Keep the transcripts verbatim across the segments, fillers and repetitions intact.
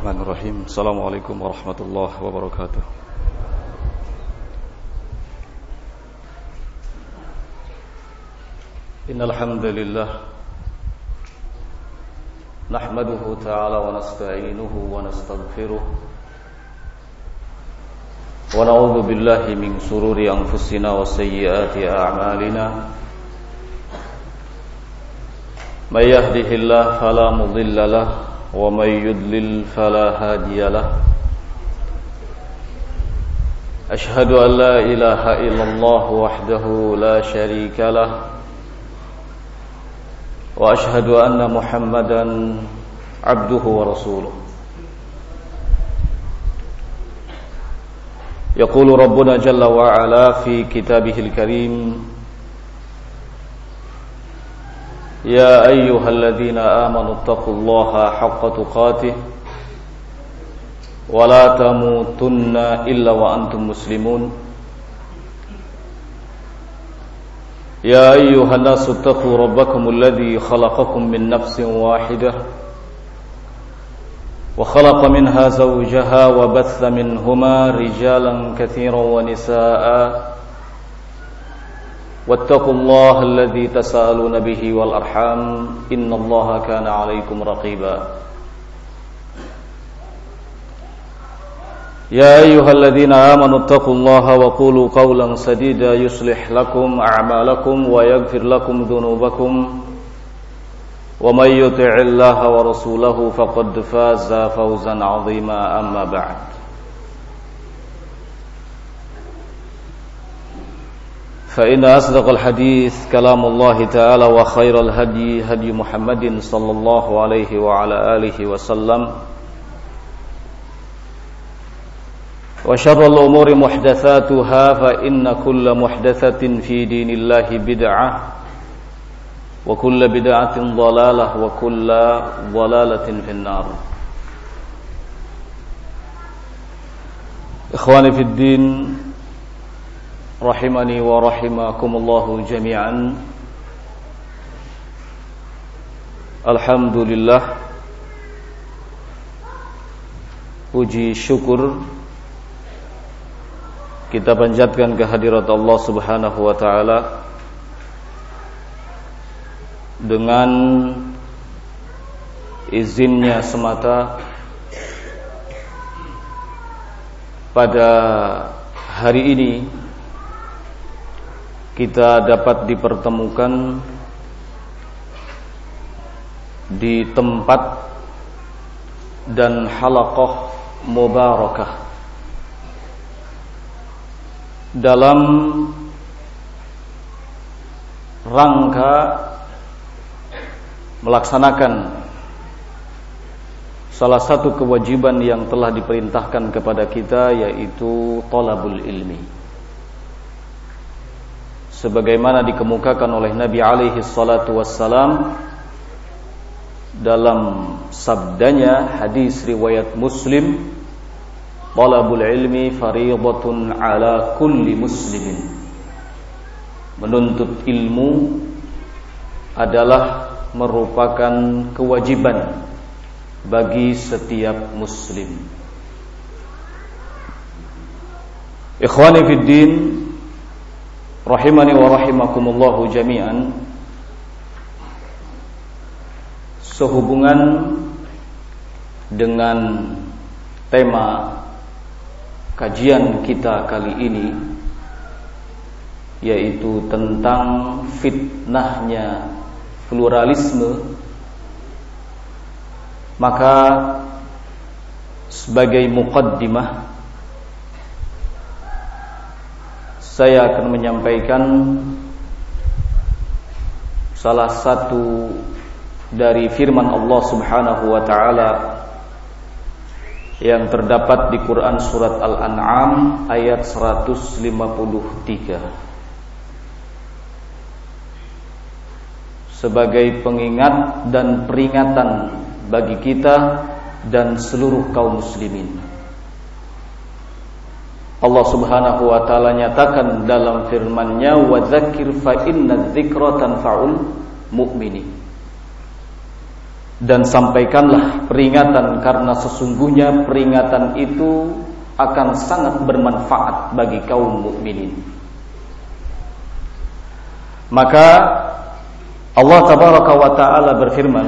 Bismillahirrahmanirrahim. Assalamualaikum warahmatullahi wabarakatuh. Innal hamdalillah nahmaduhu ta'ala wa nasta'inuhu wa nastaghfiruh wa na'udzu billahi min shururi anfusina wa sayyiati a'malina. May yahdihillahu fala mudilla lahu wa may yudlil fala hadiya lahu. Ashhadu an la ilaha illallah wahdahu la syarika lahu wa ashhadu anna Muhammadan abduhu wa rasuluh. Yaqulu rabbuna jalla wa ala fi kitabihil karim: Ya ayyuhalladzina amanu taqullaha haqqa tuqatih wa la tamutunna illa wa antum muslimun. Ya ayyuhan nasu taqu rabbakumul ladzi khalaqakum min nafsin wahidah wa khalaqa minha zawjaha wa batha minhuma rijalan katsiran wa nisaa'a. واتقوا الله الذي تساءلون به والأرحام إن الله كان عليكم رقيبا. يا أيها الذين آمنوا اتقوا الله وقولوا قولا سديدا يصلح لكم أعمالكم ويغفر لكم ذنوبكم ومن يطع الله ورسوله فقد فاز فوزا عظيما. أما بعد، فإن أصدق الحديث كلام الله تعالى وخير الهدي هدي محمد صلى الله عليه وعلى آله وسلم وشر الأمور محدثاتها فإن كل محدثة في دين الله بدعة وكل بدعة ضلالة وكل ضلالة في النار. إخواني في الدين rahimani wa rahimakumullahu jami'an. Alhamdulillah, puji syukur kita panjatkan kehadirat Allah Subhanahu wa taala dengan izinnya semata. Pada hari ini kita dapat dipertemukan di tempat dan halaqah mubarakah dalam rangka melaksanakan salah satu kewajiban yang telah diperintahkan kepada kita, yaitu thalabul ilmi. Sebagaimana dikemukakan oleh Nabi alaihi salatu wassalam dalam sabdanya, hadis riwayat Muslim, talabul ilmi fariidatun ala kulli muslimin. Menuntut ilmu adalah merupakan kewajiban bagi setiap muslim. Ikhwani fid din, rahimani wa rahimakumullahu jami'an. Sehubungan dengan tema kajian kita kali ini, yaitu tentang fitnahnya pluralisme, maka sebagai muqaddimah saya akan menyampaikan salah satu dari firman Allah Subhanahu wa taala yang terdapat di Quran surat Al-An'am ayat seratus lima puluh tiga. Sebagai pengingat dan peringatan bagi kita dan seluruh kaum muslimin. Allah Subhanahu wa taala nyatakan dalam firman-Nya, wa dzakir fa inna dzikra tanfa'ul mu'minin. Dan sampaikanlah peringatan, karena sesungguhnya peringatan itu akan sangat bermanfaat bagi kaum mukminin. Maka Allah tabaraka wa ta'ala berfirman,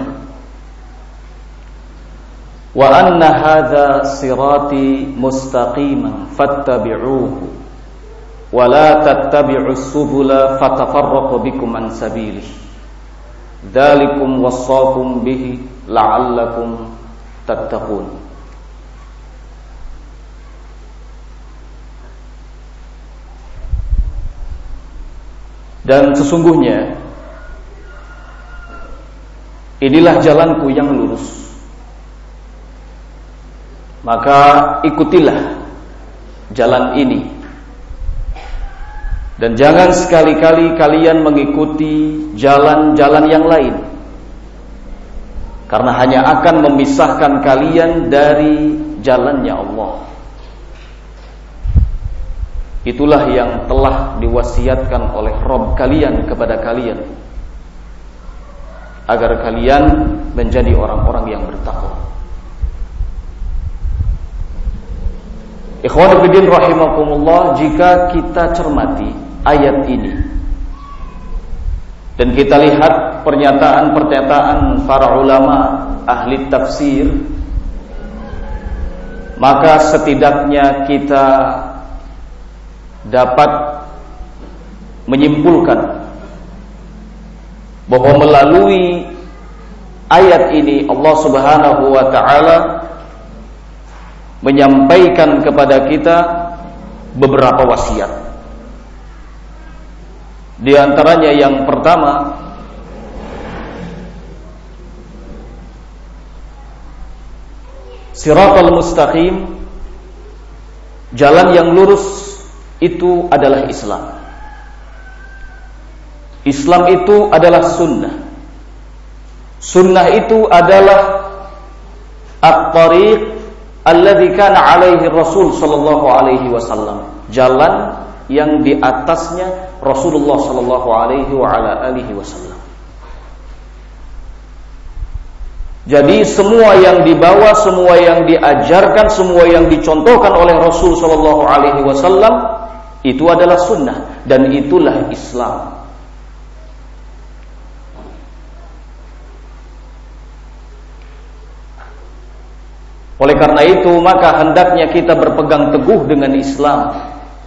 wa anna hadza sirati mustaqiman fattabi'uhu wa la tattabi'us subula fatafarraqu bikum an sabilihi dzalikum wassaqum bihi la'allakum tattaqun. Dan sesungguhnya inilah jalanku yang lurus, maka ikutilah jalan ini, dan jangan sekali-kali kalian mengikuti jalan-jalan yang lain, karena hanya akan memisahkan kalian dari jalannya Allah. Itulah yang telah diwasiatkan oleh Rabb kalian kepada kalian, agar kalian menjadi orang-orang yang bertakwa. Ikhwan fillah rahimakumullah, jika kita cermati ayat ini dan kita lihat pernyataan-pernyataan para ulama ahli tafsir, maka setidaknya kita dapat menyimpulkan bahwa melalui ayat ini Allah Subhanahu wa ta'ala menyampaikan kepada kita beberapa wasiat. Di antaranya yang pertama, Siratal mustaqim, jalan yang lurus itu adalah Islam. Islam itu adalah sunnah. Sunnah itu adalah at-tariq alladzi kana alaihi Rasul sallallahu alaihi wasallam, jalan yang di atasnya Rasulullah sallallahu alaihi wa ala alihi wasallam. Jadi semua yang dibawa, semua yang diajarkan, semua yang dicontohkan oleh Rasul sallallahu alaihi wasallam itu adalah sunnah, dan itulah Islam. Oleh karena itu, maka hendaknya kita berpegang teguh dengan Islam,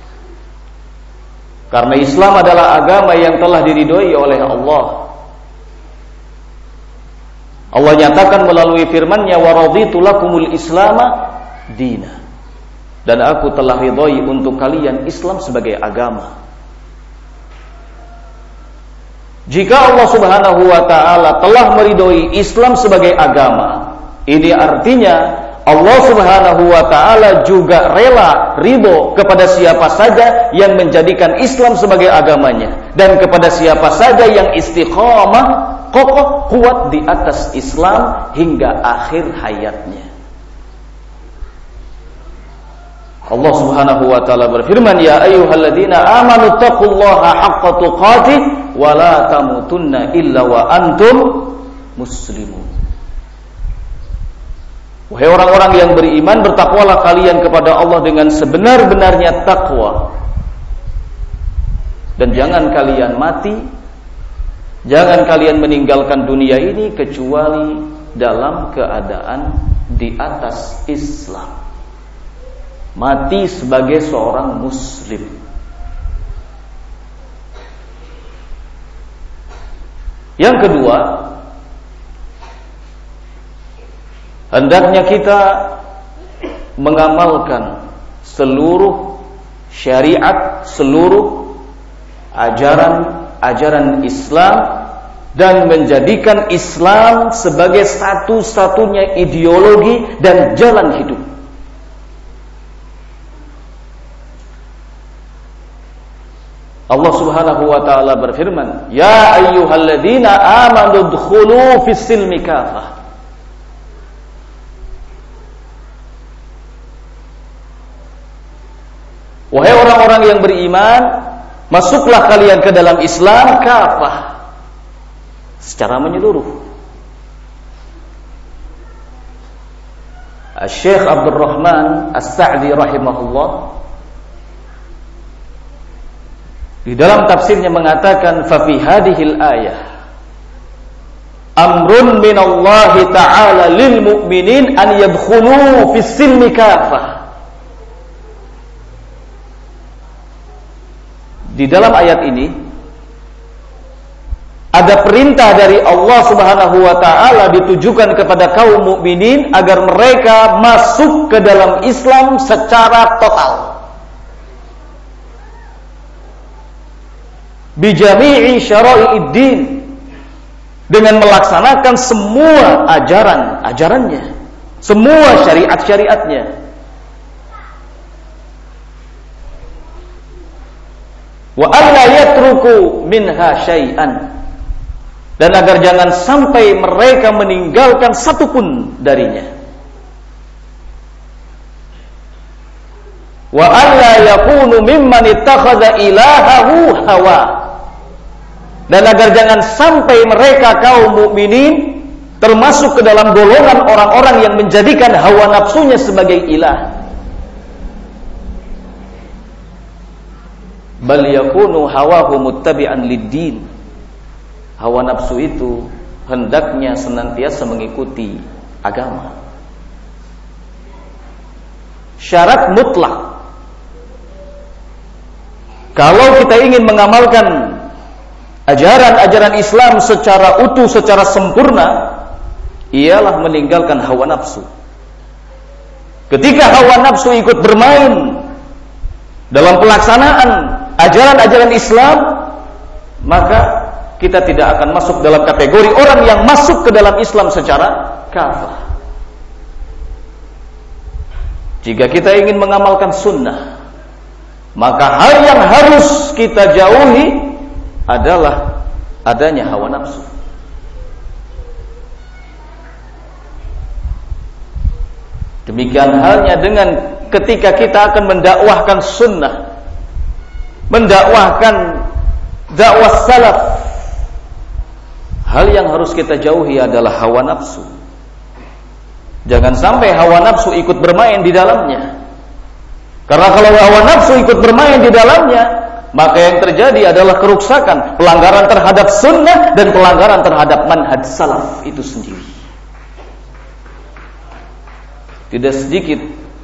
karena Islam adalah agama yang telah diridhoi oleh Allah. Allah nyatakan melalui firman-Nya, wa raditu lakumul islama dina, dan aku telah ridhoi untuk kalian Islam sebagai agama. Jika Allah Subhanahu wa ta'ala telah meridhoi Islam sebagai agama, ini artinya Allah Subhanahu wa ta'ala juga rela ridho kepada siapa saja yang menjadikan Islam sebagai agamanya, dan kepada siapa saja yang istiqamah, kokoh, kuat di atas Islam hingga akhir hayatnya. Allah Subhanahu wa ta'ala berfirman, ya ayyuhalladzina amanu taqullaha haqqa tuqatih wa la tamutunna illa wa antum muslimun. Wahai orang-orang yang beriman, bertakwalah kalian kepada Allah dengan sebenar-benarnya takwa, dan jangan kalian mati, jangan kalian meninggalkan dunia ini kecuali dalam keadaan di atas Islam, mati sebagai seorang muslim. Yang kedua, hendaknya kita mengamalkan seluruh syariat, seluruh ajaran-ajaran Islam, dan menjadikan Islam sebagai satu-satunya ideologi dan jalan hidup. Allah Subhanahu wa ta'ala berfirman, ya ayyuhalladzina amanu dkhulu fis silmi kafah. Wahai orang-orang yang beriman, masuklah kalian ke dalam Islam kafah, secara menyeluruh. Syekh Abdul Rahman As-Sa'di rahimahullah di dalam tafsirnya mengatakan fa fi hadhil ayah amrun minallahi ta'ala lil mu'minin an yadkhulu fis silmi kafah. Di dalam ayat ini ada perintah dari Allah Subhanahu wa taala ditujukan kepada kaum mukminin agar mereka masuk ke dalam Islam secara total. Bi jami'i syara'i'id din, dengan melaksanakan semua ajaran-ajarannya, semua syariat-syariatnya. Wa alla yatruku minha syai'an, dan agar jangan sampai mereka meninggalkan satupun darinya. Wa alla yakunu mimman ittakhadha ilahahu hawa, dan agar jangan sampai mereka kaum mukminin termasuk ke dalam golongan orang-orang yang menjadikan hawa nafsunya sebagai ilah. Bal yakunu hawahu muttabi'an lid-din. Hawa nafsu itu hendaknya senantiasa mengikuti agama. Syarat mutlak. Kalau kita ingin mengamalkan ajaran-ajaran Islam secara utuh, secara sempurna, ialah meninggalkan hawa nafsu. Ketika hawa nafsu ikut bermain dalam pelaksanaan ajaran-ajaran Islam, maka kita tidak akan masuk dalam kategori orang yang masuk ke dalam Islam secara kafah. Jika kita ingin mengamalkan sunnah, maka hal yang harus kita jauhi adalah adanya hawa nafsu. Demikian halnya dengan ketika kita akan mendakwahkan sunnah, mendakwahkan dakwah salaf, hal yang harus kita jauhi adalah hawa nafsu. Jangan sampai hawa nafsu ikut bermain di dalamnya. Karena kalau hawa nafsu ikut bermain di dalamnya, maka yang terjadi adalah keruksakan, pelanggaran terhadap sunnah dan pelanggaran terhadap manhaj salaf itu sendiri. Tidak sedikit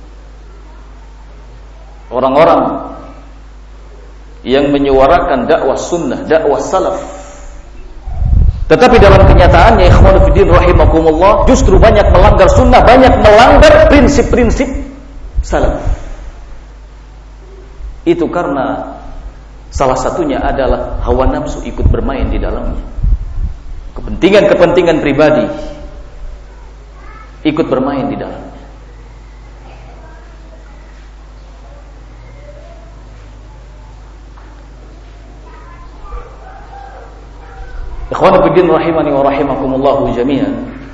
orang-orang yang menyuarakan dakwah sunnah, dakwah salaf, tetapi dalam kenyataannya, ikhwan fillah rahimakumullah, justru banyak melanggar sunnah, banyak melanggar prinsip-prinsip salaf. Itu karena salah satunya adalah hawa nafsu ikut bermain di dalamnya. Kepentingan-kepentingan pribadi ikut bermain di dalamnya. Ikhwan fillah rahimani wa rahimakumullah jami'an.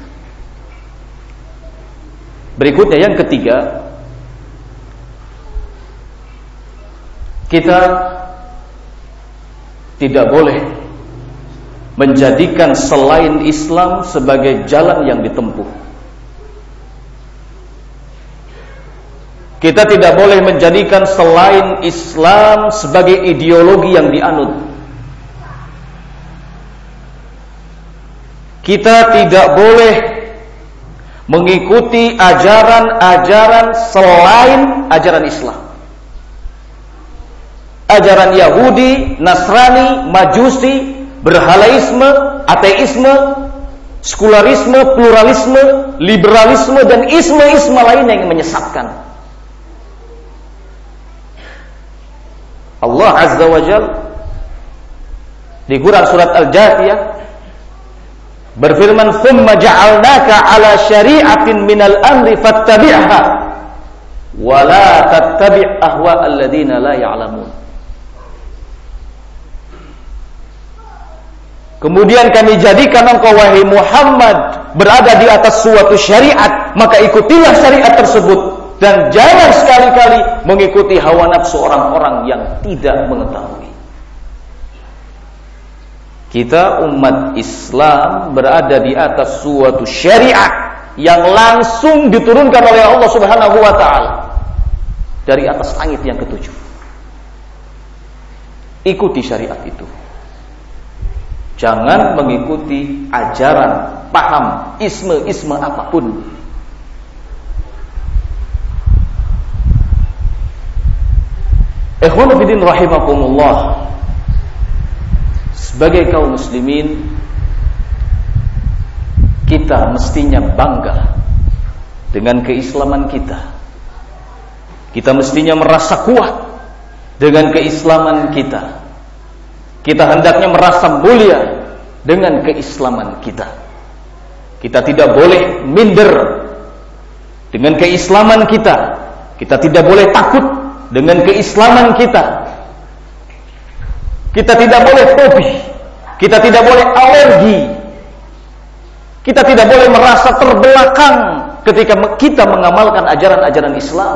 Berikutnya yang ketiga, kita tidak boleh menjadikan selain Islam sebagai jalan yang ditempuh. Kita tidak boleh menjadikan selain Islam sebagai ideologi yang dianut. Kita tidak boleh mengikuti ajaran-ajaran selain ajaran Islam. Ajaran Yahudi, Nasrani, Majusi, berhalaisme, ateisme, sekularisme, pluralisme, liberalisme, dan isme-isme lainnya yang menyesatkan. Allah Azza wa Jalla di Quran surat Al-Jathiyah berfirman, "Tsumma ja'alnaka 'ala syari'atin minal amri fattabi'ha wa la tattabi' ahwa'al ladzina la ya'lamun." Kemudian kami jadikan engkau wahai Muhammad berada di atas suatu syariat, maka ikutilah syariat tersebut dan jangan sekali-kali mengikuti hawa nafsu orang-orang yang tidak mengetahui. Kita umat Islam berada di atas suatu syariat yang langsung diturunkan oleh Allah Subhanahu wa taala dari atas langit yang ketujuh. Ikuti syariat itu. Jangan mengikuti ajaran, paham, isme-isme apapun. Ikhwanu fiddin rahimakumullah. Sebagai kaum muslimin, kita mestinya bangga dengan keislaman kita. Kita mestinya merasa kuat dengan keislaman kita. Kita hendaknya merasa mulia dengan keislaman kita. Kita tidak boleh minder dengan keislaman kita. Kita tidak boleh takut dengan keislaman kita. Kita tidak boleh fobi. Kita tidak boleh alergi. Kita tidak boleh merasa terbelakang ketika kita mengamalkan ajaran-ajaran Islam.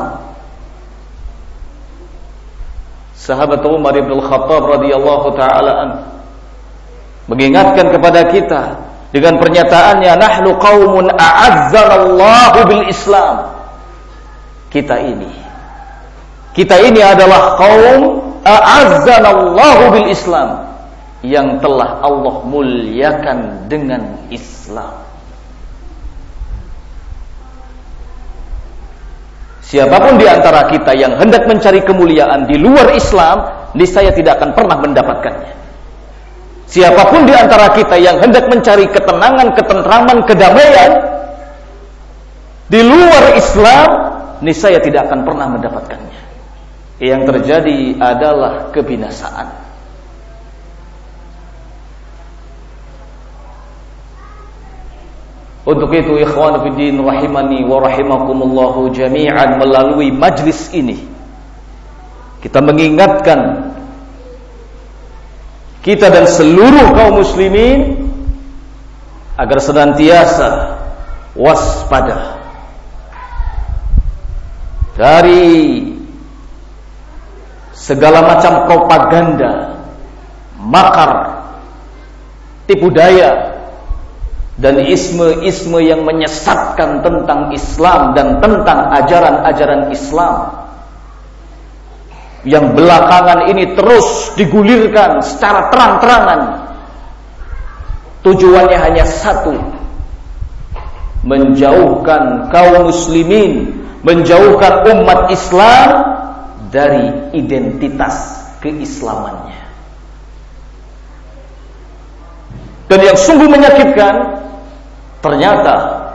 Sahabat Umar bin Khattab radhiyallahu taala anhu mengingatkan kepada kita dengan pernyataannya, nahnu qaumun a'azzanallahu bil Islam. Kita ini kita ini adalah kaum a'azzanallahu bil Islam, yang telah Allah muliakan dengan Islam. Siapapun di antara kita yang hendak mencari kemuliaan di luar Islam, niscaya tidak akan pernah mendapatkannya. Siapapun di antara kita yang hendak mencari ketenangan, ketentraman, kedamaian di luar Islam, niscaya tidak akan pernah mendapatkannya. Yang terjadi adalah kebinasaan. Untuk itu ikhwan fiddin rahimani wa rahimakumullahu jami'an, melalui majlis ini kita mengingatkan kita dan seluruh kaum muslimin agar senantiasa waspada dari segala macam propaganda, makar, tipu daya dan isme-isme yang menyesatkan tentang Islam dan tentang ajaran-ajaran Islam yang belakangan ini terus digulirkan secara terang-terangan. Tujuannya hanya satu, menjauhkan kaum muslimin, menjauhkan umat Islam dari identitas keislamannya. Dan yang sungguh menyakitkan, ternyata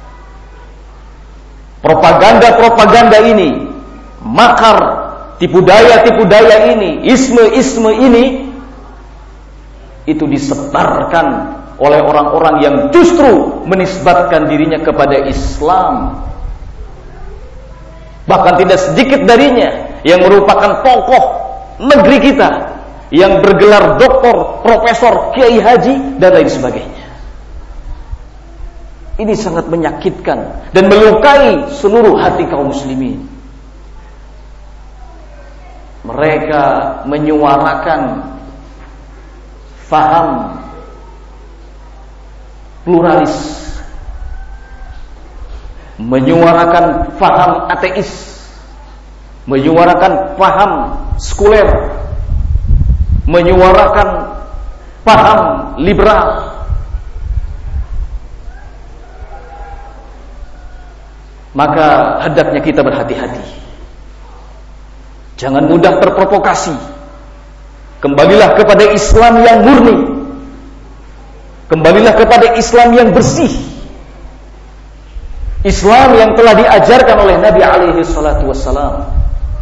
propaganda-propaganda ini, makar, tipu daya-tipu daya ini, isme-isme ini, itu disebarkan oleh orang-orang yang justru menisbatkan dirinya kepada Islam. Bahkan tidak sedikit darinya yang merupakan tokoh negeri kita, yang bergelar doktor, profesor, kiai haji, dan lain sebagainya. Ini sangat menyakitkan dan melukai seluruh hati kaum muslimin. Mereka menyuarakan faham pluralis, menyuarakan faham ateis, menyuarakan faham sekuler, menyuarakan paham liberal. Maka hendaknya kita berhati-hati, jangan mudah terprovokasi. Kembalilah kepada Islam yang murni, kembalilah kepada Islam yang bersih, Islam yang telah diajarkan oleh Nabi alaihi salatu wassalam.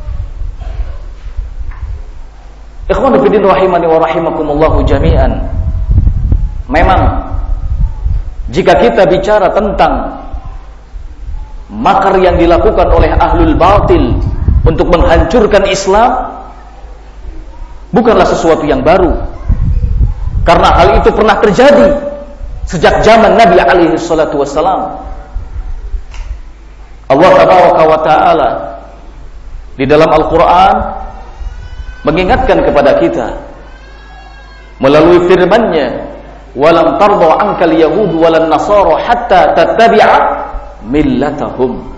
Ikhwan fillah rahimani wa rahimakumullahu jami'an. Memang jika kita bicara tentang makar yang dilakukan oleh ahlul batil untuk menghancurkan Islam, bukanlah sesuatu yang baru, karena hal itu pernah terjadi sejak zaman Nabi alaihi salatu wassalam. Allah tabaraka wa ta'ala di dalam Al-Quran mengingatkan kepada kita melalui firman-Nya, "Walam tarda 'ankal yahud walan nasara hatta tattabi'a millatahum.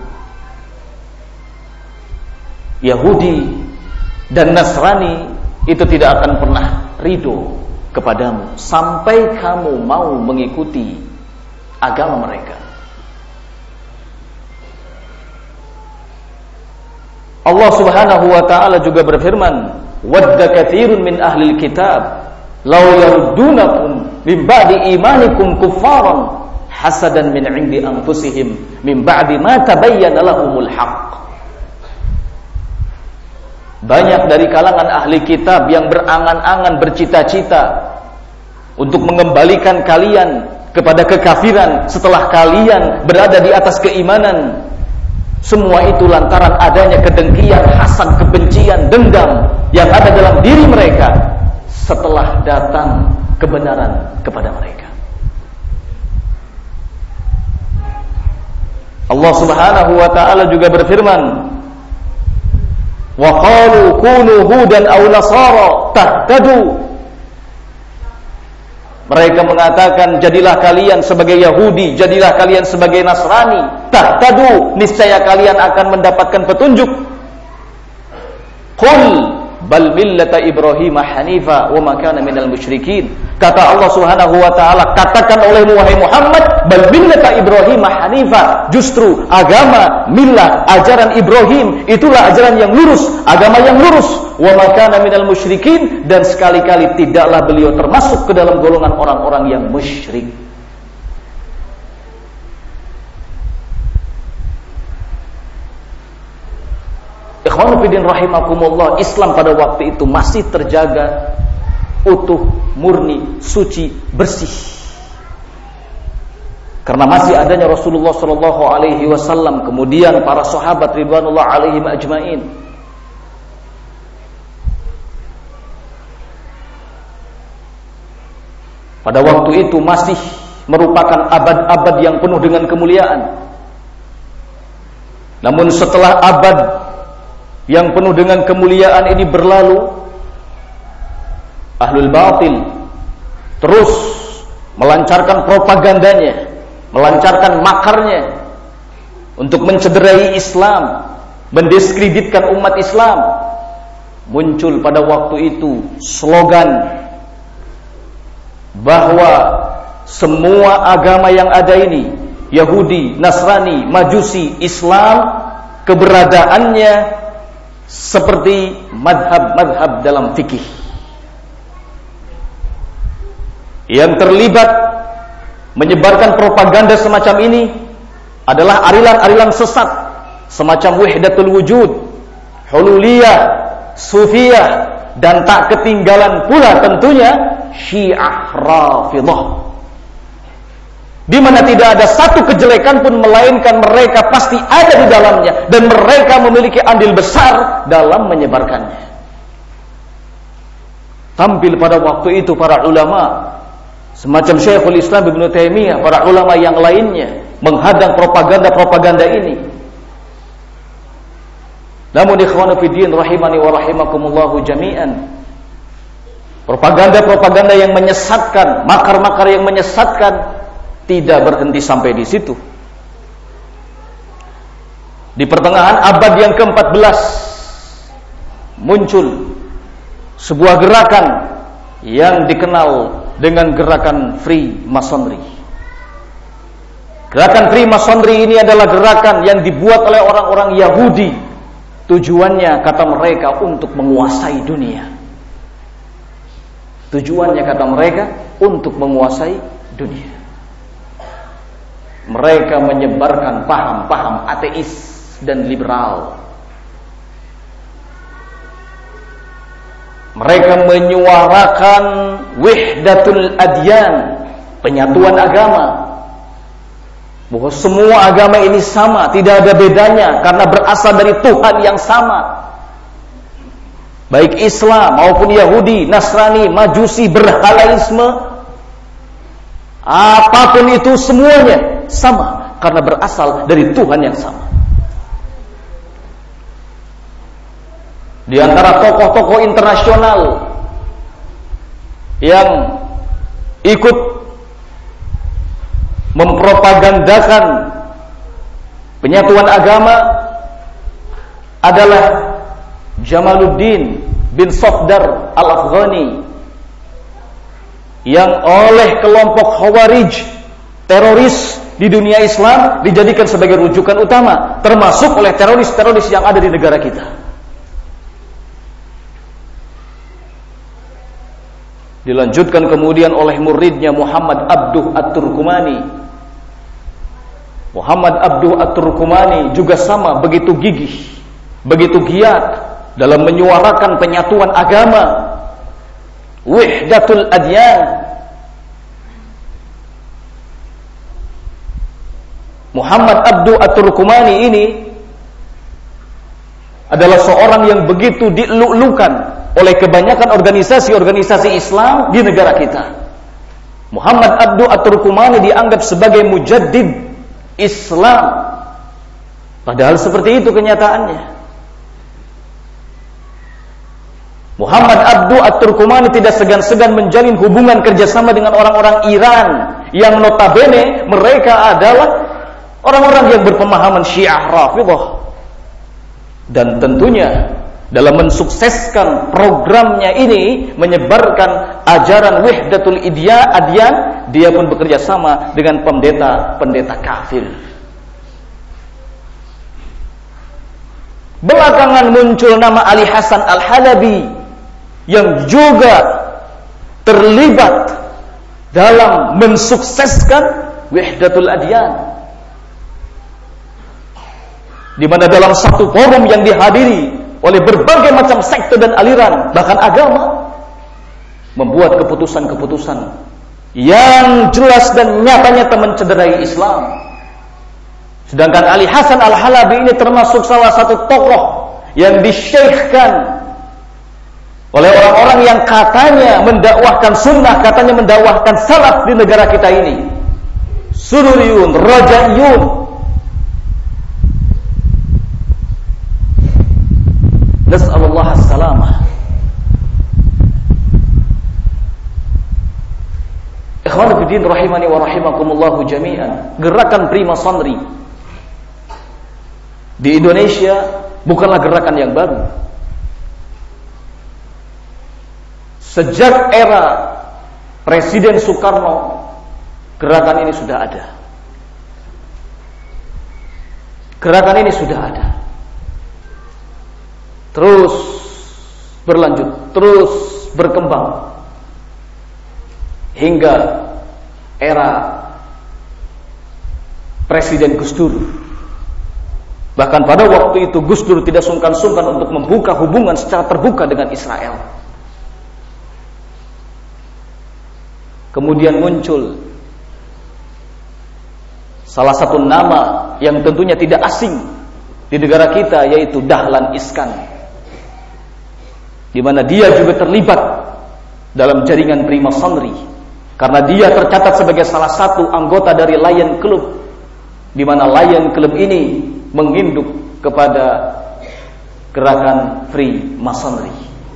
Yahudi dan Nasrani itu tidak akan pernah ridho kepadamu sampai kamu mau mengikuti agama mereka. Allah Subhanahu wa taala juga berfirman, wadda katsirun min ahlil kitab law yardunakum min ba'di imanikum kuffaran hasadan min 'indi anfusihim min ba'di ma tabayyana lahumul haqq. Banyak dari kalangan ahli kitab yang berangan-angan, bercita-cita untuk mengembalikan kalian kepada kekafiran setelah kalian berada di atas keimanan. Semua itu lantaran adanya kedengkian, hasad, kebencian, dendam yang ada dalam diri mereka setelah datang kebenaran kepada mereka. Allah Subhanahu wa taala juga berfirman, wa qalu kunu hudan aw nasara tahtadu. Mereka mengatakan, jadilah kalian sebagai Yahudi, jadilah kalian sebagai Nasrani, tahtadu, niscaya kalian akan mendapatkan petunjuk. Qul bal millata Ibrahim hanifa wa ma kana minal musyrikin. Kata Allah Subhanahu wa taala, katakan olehmu wahai Muhammad, bal millata Ibrahim hanifa, justru agama millah ajaran Ibrahim itulah ajaran yang lurus, agama yang lurus. Wa ma kana minal musyrikin, dan sekali-kali tidaklah beliau termasuk ke dalam golongan orang-orang yang musyrik. Ikhwanu fillah rahimakumullah, Islam pada waktu itu masih terjaga utuh, murni, suci, bersih. Karena masih adanya Rasulullah sallallahu alaihi wasallam, kemudian para sahabat ridwanullah alaihim ajmain. Pada waktu itu masih merupakan abad-abad yang penuh dengan kemuliaan. Namun setelah abad yang penuh dengan kemuliaan ini berlalu, ahlul batil terus melancarkan propagandanya, melancarkan makarnya untuk mencederai Islam, mendiskreditkan umat Islam. Muncul pada waktu itu slogan bahwa semua agama yang ada ini, Yahudi, Nasrani, Majusi, Islam, keberadaannya seperti madhab-madhab dalam fikih. Yang terlibat menyebarkan propaganda semacam ini adalah arilan-arilan sesat semacam Wahdatul Wujud, Hululiyah, Sufiyah, dan tak ketinggalan pula tentunya Syiah Rafidhah, di mana tidak ada satu kejelekan pun melainkan mereka pasti ada di dalamnya dan mereka memiliki andil besar dalam menyebarkannya. Tampil pada waktu itu para ulama semacam Syekhul Islam Ibnu Taimiyah, para ulama yang lainnya menghadang propaganda-propaganda ini. Namun ikhwanu fiddin rahimani wa rahimakumullahu jami'an, propaganda-propaganda yang menyesatkan, makar-makar yang menyesatkan tidak berhenti sampai di situ. Di pertengahan abad yang keempat belas muncul sebuah gerakan yang dikenal dengan gerakan Free Masonry. Gerakan Free Masonry ini adalah gerakan yang dibuat oleh orang-orang Yahudi. Tujuannya, kata mereka, untuk menguasai dunia. Tujuannya, kata mereka, untuk menguasai dunia. Mereka menyebarkan paham-paham ateis dan liberal. Mereka menyuarakan wahdatul adyan, penyatuan agama. Bahwa semua agama ini sama, tidak ada bedanya karena berasal dari Tuhan yang sama. Baik Islam maupun Yahudi, Nasrani, Majusi, berhalaisme, apapun itu semuanya sama karena berasal dari Tuhan yang sama. Di antara tokoh-tokoh internasional yang ikut mempropagandakan penyatuan agama adalah Jamaluddin bin Safdar al-Afghani yang oleh kelompok Khawarij, teroris di dunia Islam, dijadikan sebagai rujukan utama, termasuk oleh teroris-teroris yang ada di negara kita. Dilanjutkan kemudian oleh muridnya Muhammad Abduh At-Turkumani. Muhammad Abduh At-Turkumani juga sama, begitu gigih, begitu giat dalam menyuarakan penyatuan agama, wahdatul adyan. Muhammad Abduh At-Turkumani ini adalah seorang yang begitu dilulukan oleh kebanyakan organisasi-organisasi Islam di negara kita. Muhammad Abduh At-Turkumani dianggap sebagai mujaddid Islam, padahal seperti itu kenyataannya. Muhammad Abduh At-Turkumani tidak segan-segan menjalin hubungan kerjasama dengan orang-orang Iran yang notabene mereka adalah orang-orang yang berpemahaman Syiah Rafidhah. Dan tentunya dalam mensukseskan programnya ini, menyebarkan ajaran wahdatul adyan, dia pun bekerja sama dengan pendeta-pendeta kafir. Belakangan muncul nama Ali Hasan Al-Halabi yang juga terlibat dalam mensukseskan wahdatul adyan, di mana dalam satu forum yang dihadiri oleh berbagai macam sekte dan aliran, bahkan agama, membuat keputusan-keputusan yang jelas dan nyata-nyata mencederai Islam. Sedangkan Ali Hasan Al-Halabi ini termasuk salah satu tokoh yang disyekhkan oleh orang-orang yang katanya mendakwahkan sunnah, katanya mendakwahkan salaf di negara kita ini. Sururiyun, Rajaiyun. Nas'alullah as-salamah. Ikhwan fillah rahimani wa rahimakumullah jami'an. Gerakan Prima Sonri di Indonesia bukanlah gerakan yang baru. Sejak era Presiden Soekarno, gerakan ini sudah ada. Gerakan ini sudah ada. Terus berlanjut, terus berkembang hingga era Presiden Gus Dur. Bahkan pada waktu itu Gus Dur tidak sungkan-sungkan untuk membuka hubungan secara terbuka dengan Israel. Kemudian muncul salah satu nama yang tentunya tidak asing di negara kita, yaitu Dahlan Iskan, di mana dia juga terlibat dalam jaringan Prima Sonri, karena dia tercatat sebagai salah satu anggota dari Lion Club, di mana Lion Club ini menginduk kepada gerakan Free Masonry.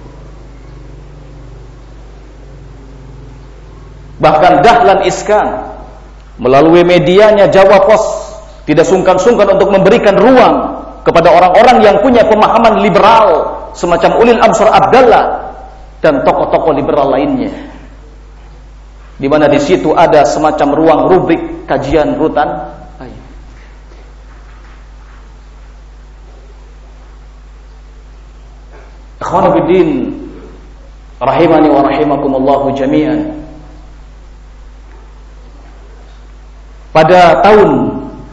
Bahkan Dahlan Iskan melalui medianya Jawa Pos tidak sungkan-sungkan untuk memberikan ruang kepada orang-orang yang punya pemahaman liberal semacam Ulil Absar Abdallah dan tokoh-tokoh liberal lainnya, di mana di situ ada semacam ruang rubrik kajian rutan. Ikhwan fillah rahimani wa rahimakumullah jami'an. Pada tahun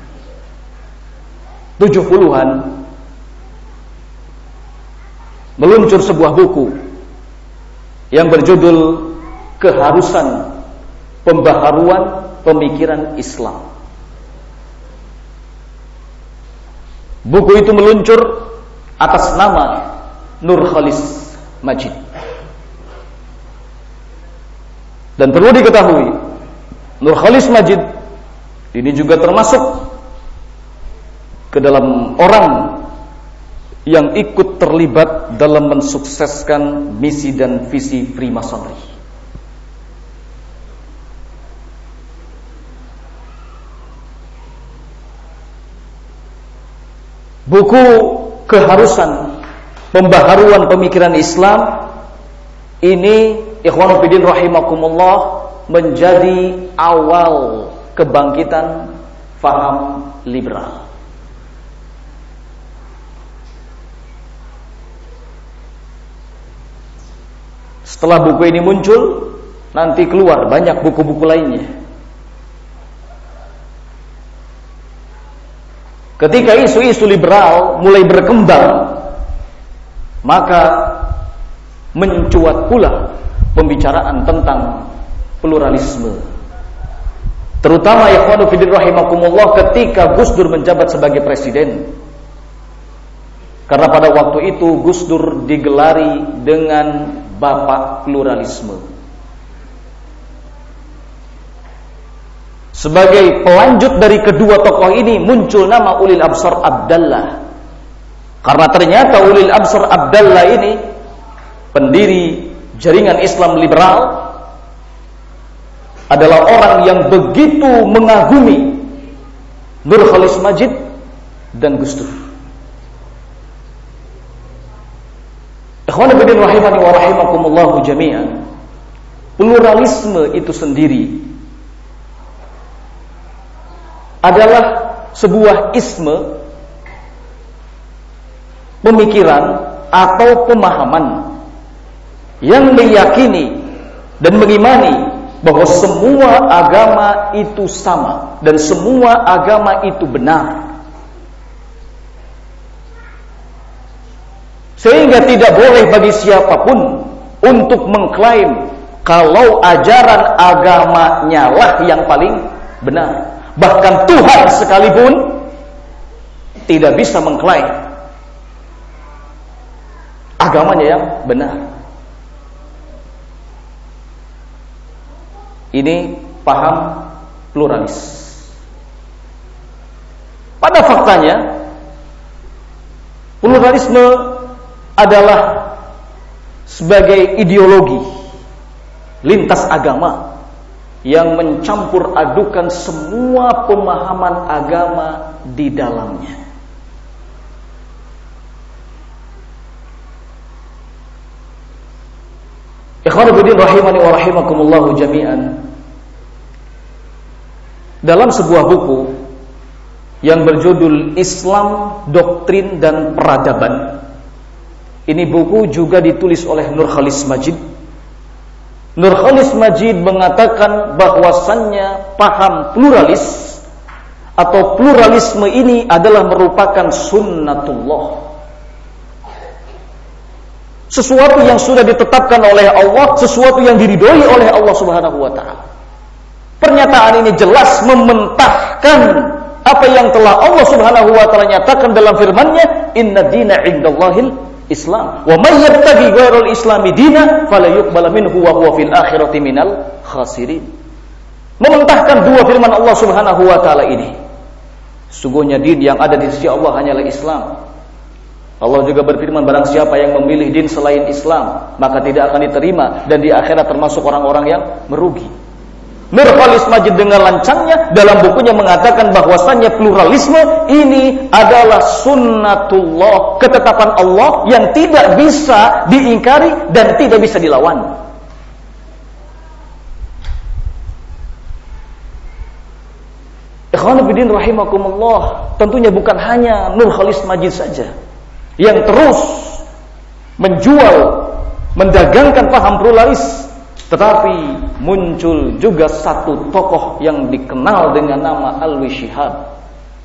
tujuh puluhan meluncur sebuah buku yang berjudul Keharusan Pembaharuan Pemikiran Islam. Buku itu meluncur atas nama Nurkhalis Majid. Dan perlu diketahui, Nurkhalis Majid ini juga termasuk ke dalam orang yang ikut terlibat dalam mensukseskan misi dan visi Freemasonry. buku keharusan pembaharuan pemikiran Islam ini, ikhwan fillah rahimakumullah, menjadi awal kebangkitan faham liberal. Setelah buku ini muncul, nanti keluar banyak buku-buku lainnya. Ketika isu-isu liberal mulai berkembang, maka mencuat pula pembicaraan tentang pluralisme. Terutama ikhwanu fillah rahimakumullah ketika Gus Dur menjabat sebagai presiden. Karena pada waktu itu Gus Dur digelari dengan Bapak Pluralisme. Sebagai pelanjut dari kedua tokoh ini muncul nama Ulil Absar Abdallah. Karena ternyata Ulil Absar Abdallah ini pendiri jaringan Islam liberal adalah orang yang begitu mengagumi Nurcholish Madjid dan Gus Dur. Ikhwan fillah rahimani wa rahimakumullah jami'an. Pluralisme itu sendiri adalah sebuah isme, pemikiran atau pemahaman yang meyakini dan mengimani bahwa semua agama itu sama dan semua agama itu benar. Sehingga tidak boleh bagi siapapun untuk mengklaim kalau ajaran agamanya lah yang paling benar. Bahkan Tuhan sekalipun tidak bisa mengklaim agamanya yang benar. Ini paham pluralis. Pada faktanya, pluralisme adalah sebagai ideologi lintas agama yang mencampur adukan semua pemahaman agama di dalamnya. Ikhwan fillah rahimani wa rahimakumullah jami'an. Dalam sebuah buku yang berjudul Islam, Doktrin dan Peradaban, ini buku juga ditulis oleh Nurcholish Madjid. Nurcholish Madjid mengatakan bahwasannya paham pluralis atau pluralisme ini adalah merupakan sunnatullah. Sesuatu yang sudah ditetapkan oleh Allah, sesuatu yang diridhoi oleh Allah Subhanahu wa taala. Pernyataan ini jelas mementahkan apa yang telah Allah Subhanahu wa taala nyatakan dalam firman-Nya, "Inna dina 'indallahil Islam, wa may yabtaghi ghairal islami dina fala yuqbal minhu wa huwa fil akhirati minal khasirin." Mementahkan dua firman Allah Subhanahu wa taala ini. Sungguhnya din yang ada di sisi Allah hanyalah Islam. Allah juga berfirman, barang siapa yang memilih din selain Islam, maka tidak akan diterima dan di akhirat termasuk orang-orang yang merugi. Nurcholish Madjid dengan lancangnya dalam bukunya mengatakan bahwasannya pluralisme ini adalah sunnatullah, ketetapan Allah yang tidak bisa diingkari dan tidak bisa dilawan. Ikhwan fillah rahimakumullah, tentunya bukan hanya Nurcholish Madjid saja yang terus menjual, mendagangkan paham pluralis. Tetapi muncul juga satu tokoh yang dikenal dengan nama Alwi Shihab.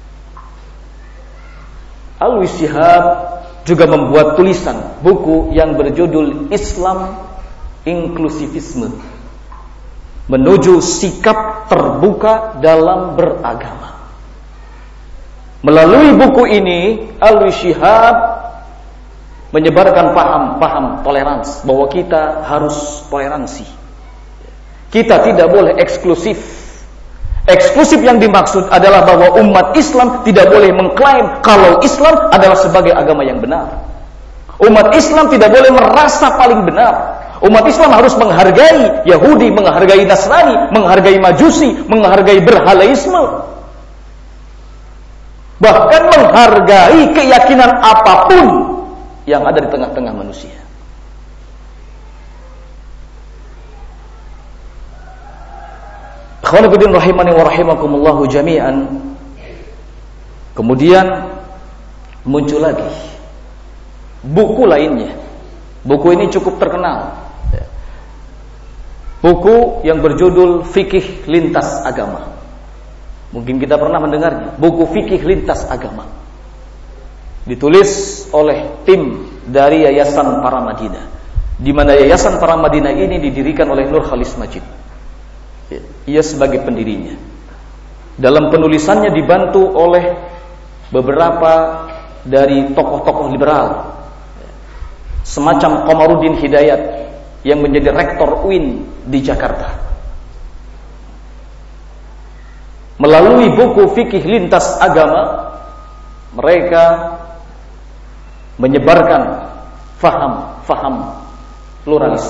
Alwi Shihab juga membuat tulisan buku yang berjudul Islam Inklusivisme, menuju sikap terbuka dalam beragama. Melalui buku ini, Alwi Shihab menyebarkan paham-paham toleransi, bahwa kita harus toleransi. Kita tidak boleh eksklusif. Eksklusif yang dimaksud adalah bahwa umat Islam tidak boleh mengklaim kalau Islam adalah sebagai agama yang benar. Umat Islam tidak boleh merasa paling benar. Umat Islam harus menghargai Yahudi, menghargai Nasrani, menghargai Majusi, menghargai berhalaisme. bahkan menghargai keyakinan apapun yang ada di tengah-tengah manusia. Ikhwan fillah rahimani wa rahimakumullahu jami'an. Kemudian muncul lagi buku lainnya. Buku ini cukup terkenal. Buku yang berjudul Fikih Lintas Agama. Mungkin kita pernah mendengarnya. Buku Fikih Lintas Agama. Ditulis oleh tim dari Yayasan Paramadina, di mana Yayasan Paramadina ini didirikan oleh Nur Khalis Majid. Ia sebagai pendirinya. Dalam penulisannya dibantu oleh beberapa dari tokoh-tokoh liberal, semacam Komarudin Hidayat yang menjadi rektor U I N di Jakarta. Melalui buku Fikih Lintas Agama, mereka menyebarkan faham-faham pluralis,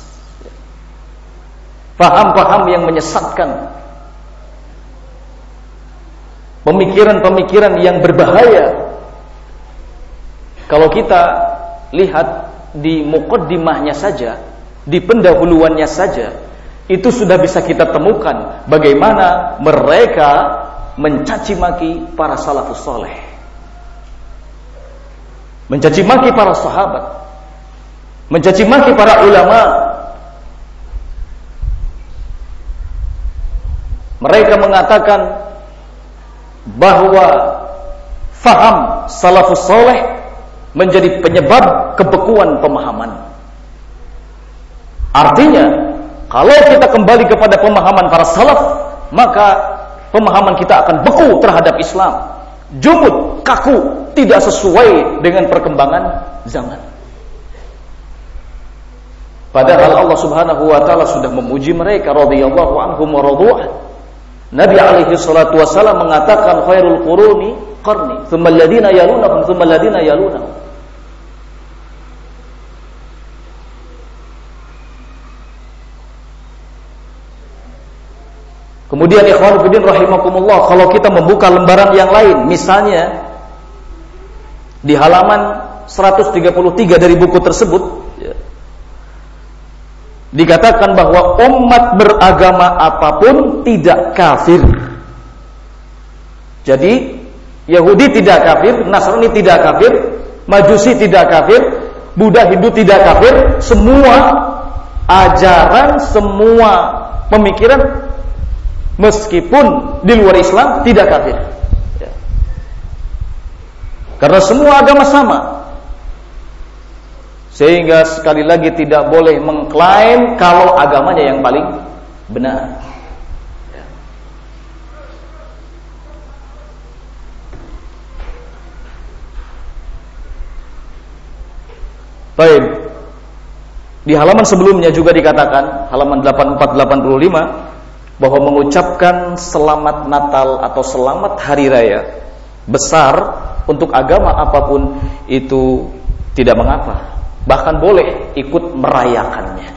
faham-faham yang menyesatkan, pemikiran-pemikiran yang berbahaya. Kalau kita lihat di muqaddimahnya saja, di pendahuluannya saja, itu sudah bisa kita temukan bagaimana mereka mencaci maki para salafus saleh, mencaci maki para sahabat, mencaci maki para ulama. Mereka mengatakan bahwa faham salafus saleh menjadi penyebab kebekuan pemahaman. Artinya, kalau kita kembali kepada pemahaman para salaf, maka pemahaman kita akan beku terhadap Islam, jumud, kaku, tidak sesuai dengan perkembangan zaman. Padahal Allah Subhanahu wa taala sudah memuji mereka, radhiyallahu anhum wa radu'an. Nabi alaihi salatu wasallam mengatakan khairul quruni qarni, tsumma alladziina yalunahum, tsumma alladziina yalunahum. Kemudian ikhwan fillah rahimakumullah, kalau kita membuka lembaran yang lain, misalnya di halaman seratus tiga puluh tiga dari buku tersebut, ya, dikatakan bahwa umat beragama apapun tidak kafir. Jadi Yahudi tidak kafir, Nasrani tidak kafir, Majusi tidak kafir, Buddha, Hindu tidak kafir. Semua ajaran, semua pemikiran meskipun di luar Islam tidak kafir, ya. Karena semua agama sama. Sehingga sekali lagi tidak boleh mengklaim kalau agamanya yang paling benar, ya. Baik. Di halaman sebelumnya juga dikatakan, halaman delapan puluh empat delapan puluh lima, bahwa mengucapkan selamat Natal atau selamat Hari Raya besar untuk agama apapun itu tidak mengapa, bahkan boleh ikut merayakannya.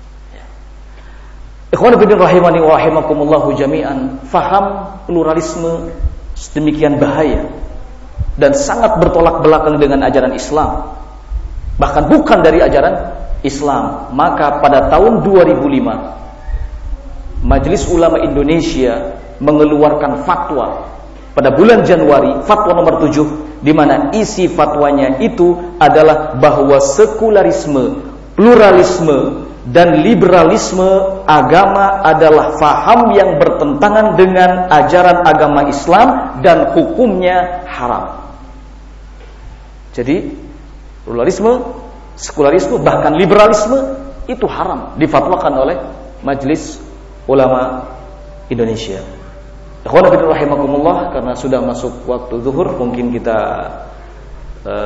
Ikhwan fillah rahimani wa rahimakumullahu jami'an, faham pluralisme sedemikian bahaya dan sangat bertolak belakang dengan ajaran Islam, bahkan bukan dari ajaran Islam. Maka pada tahun dua ribu lima Majelis Ulama Indonesia mengeluarkan fatwa pada bulan Januari, fatwa nomor tujuh, di mana isi fatwanya itu adalah bahwa sekularisme, pluralisme, dan liberalisme agama adalah faham yang bertentangan dengan ajaran agama Islam dan hukumnya haram. Jadi, pluralisme, sekularisme, bahkan liberalisme itu haram, difatwakan oleh Majelis Ulama Indonesia. Ikhwan fillah rahimakumullah, karena sudah masuk waktu zuhur, mungkin kita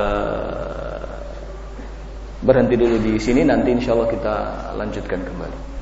uh, berhenti dulu di sini. Nanti insyaallah kita lanjutkan kembali.